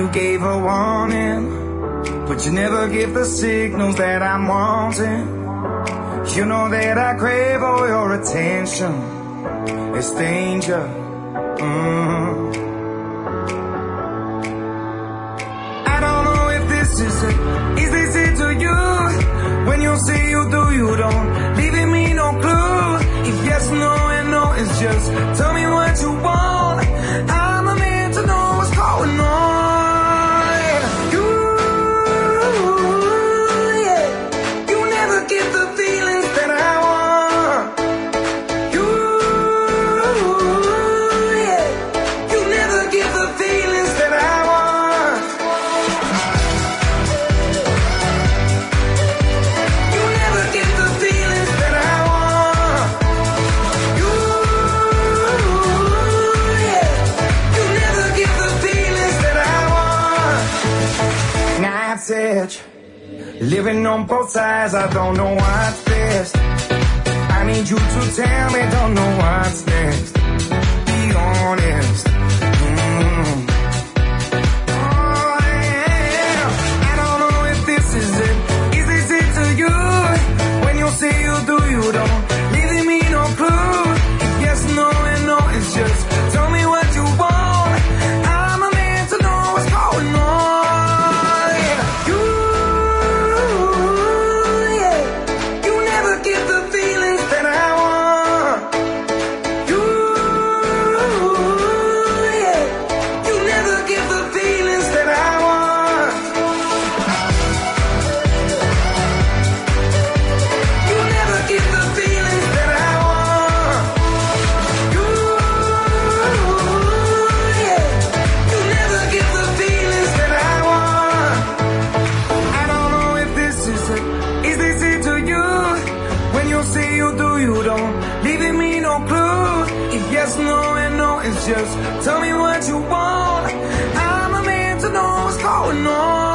gave a warning, but you never give the signals that I'm wanting. You know that I crave all your attention. It's danger. I don't know if this is it. Is this it to you? When you say you do, you don't, leaving me no clue. If yes, no, and no, it's just tell me what you want. I'm a man to know what's going on. Living on both sides, I don't know what's best. I need you to tell me, don't know what's next. Be honest. Oh, yeah. I don't know if this is it. Is this it to you? When you say you do, you don't, leaving me no clue. If yes, no, and no, it's just tell me what you want. I'm a man to know what's going on. No and no, it's just tell me what you want. I'm a man to know what's going on.